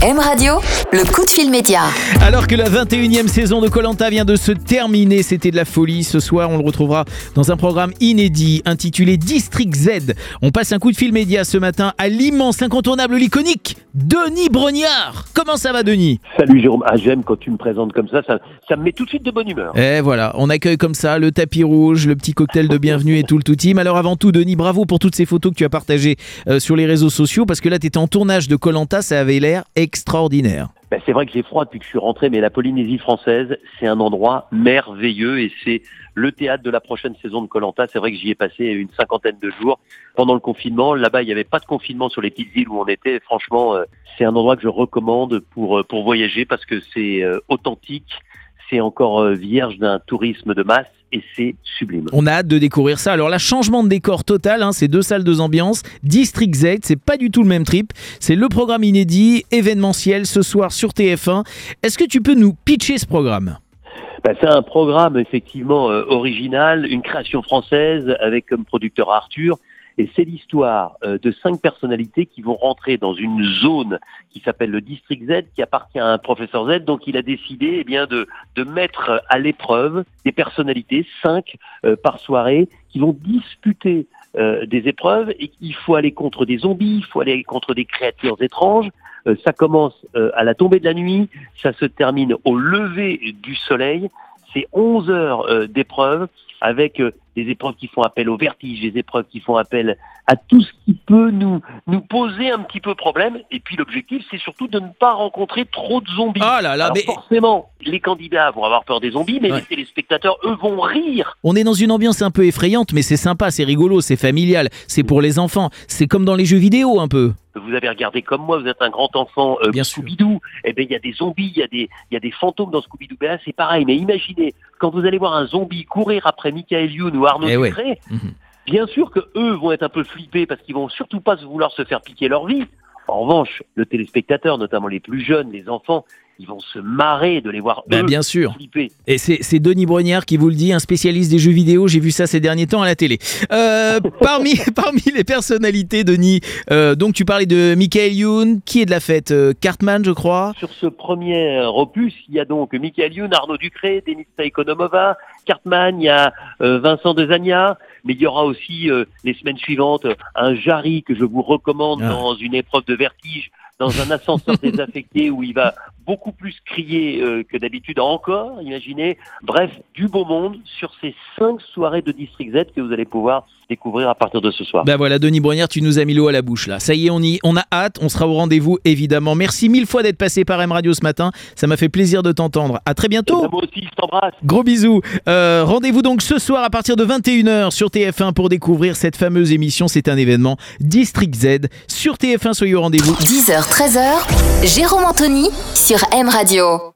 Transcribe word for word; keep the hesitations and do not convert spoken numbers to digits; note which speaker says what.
Speaker 1: M Radio, le coup de fil média.
Speaker 2: Alors que la vingt et unième saison de Koh-Lanta vient de se terminer, c'était de la folie. Ce soir, on le retrouvera dans un programme inédit intitulé District Z. On passe un coup de fil média ce matin à l'immense, incontournable, l'iconique Denis Brognard. Comment ça va, Denis ?
Speaker 3: Salut Jérôme, ah, j'aime quand tu me présentes comme ça, ça, ça me met tout de suite de bonne humeur.
Speaker 2: Et voilà, on accueille comme ça le tapis rouge, le petit cocktail de bienvenue et tout le tout team. Alors avant tout, Denis, bravo pour toutes ces photos que tu as partagées euh, sur les réseaux sociaux, parce que là, tu étais en tournage de Koh-Lanta, ça avait l'air extraordinaire.
Speaker 3: Ben, c'est vrai que j'ai froid depuis que je suis rentré, mais la Polynésie française, c'est un endroit merveilleux et c'est le théâtre de la prochaine saison de Koh-Lanta. C'est vrai que j'y ai passé une cinquantaine de jours pendant le confinement. Là-bas, il n'y avait pas de confinement sur les petites îles où on était. Franchement, euh, c'est un endroit que je recommande pour, euh, pour voyager parce que c'est euh, authentique, c'est encore euh, vierge d'un tourisme de masse. Et c'est sublime.
Speaker 2: On a hâte de découvrir ça. Alors là, changement de décor total, hein, c'est deux salles, deux ambiances. District Z, c'est pas du tout le même trip. C'est le programme inédit, événementiel, ce soir sur T F un. Est-ce que tu peux nous pitcher ce programme ?
Speaker 3: Ben, c'est un programme effectivement euh, original, une création française avec comme producteur Arthur. Et c'est l'histoire euh, de cinq personnalités qui vont rentrer dans une zone qui s'appelle le District Z, qui appartient à un professeur Z. Donc il a décidé eh bien de, de mettre à l'épreuve des personnalités, cinq euh, par soirée, qui vont disputer euh, des épreuves. Et il faut aller contre des zombies, il faut aller contre des créatures étranges. Euh, ça commence euh, à la tombée de la nuit, ça se termine au lever du soleil. C'est onze heures euh, d'épreuves avec euh, des épreuves qui font appel au vertige, des épreuves qui font appel à tout ce qui peut nous nous poser un petit peu problème. Et puis l'objectif, c'est surtout de ne pas rencontrer trop de zombies.
Speaker 2: Ah là là,
Speaker 3: Alors
Speaker 2: mais...
Speaker 3: forcément, les candidats vont avoir peur des zombies, mais ouais. Les téléspectateurs, eux, vont rire.
Speaker 2: On est dans une ambiance un peu effrayante, mais c'est sympa, c'est rigolo, c'est familial, c'est pour les enfants. C'est comme dans les jeux vidéo un peu.
Speaker 3: Vous avez regardé comme moi, vous êtes un grand enfant euh,
Speaker 2: Bien
Speaker 3: Scooby-Doo. Eh ben il y a des zombies, il y a des il y a des fantômes dans Scooby-Doo. Ben là, c'est pareil. Mais imaginez quand vous allez voir un zombie courir après Michael Youn ou Arnaud
Speaker 2: eh
Speaker 3: Ducré.
Speaker 2: Ouais. Mmh.
Speaker 3: Bien sûr que eux vont être un peu flippés parce qu'ils vont surtout pas vouloir se faire piquer leur vie. En revanche, le téléspectateur, notamment les plus jeunes, les enfants, ils vont se marrer de les voir
Speaker 2: ben,
Speaker 3: eux
Speaker 2: bien sûr.
Speaker 3: flipper.
Speaker 2: Et c'est, c'est Denis Brognard qui vous le dit, un spécialiste des jeux vidéo. J'ai vu ça ces derniers temps à la télé. Euh, parmi, parmi les personnalités, Denis, euh, donc tu parlais de Michael Youn, qui est de la fête euh, Cartman, je crois.
Speaker 3: Sur ce premier opus, il y a donc Michael Youn, Arnaud Ducré, Denisa Ekonomova, Cartman, il y a euh, Vincent Dezania, mais il y aura aussi euh, les semaines suivantes un Jarry que je vous recommande ah. dans une épreuve de vertige, dans un ascenseur désaffecté où il va beaucoup plus crier euh, que d'habitude encore, imaginez. Bref, du beau monde sur ces cinq soirées de District Z que vous allez pouvoir découvrir à partir de ce soir.
Speaker 2: Ben voilà, Denis Brognard, tu nous as mis l'eau à la bouche là. Ça y est, on y, on a hâte, on sera au rendez-vous évidemment. Merci mille fois d'être passé par M Radio ce matin. Ça m'a fait plaisir de t'entendre. À très bientôt.
Speaker 3: Ben moi aussi, je t'embrasse.
Speaker 2: Gros bisous. Euh, rendez-vous donc ce soir à partir de vingt et une heures sur T F un pour découvrir cette fameuse émission. C'est un événement District Z sur T F un. Soyez au rendez-vous.
Speaker 1: dix heures treize heures, Jérôme Anthony sur M Radio.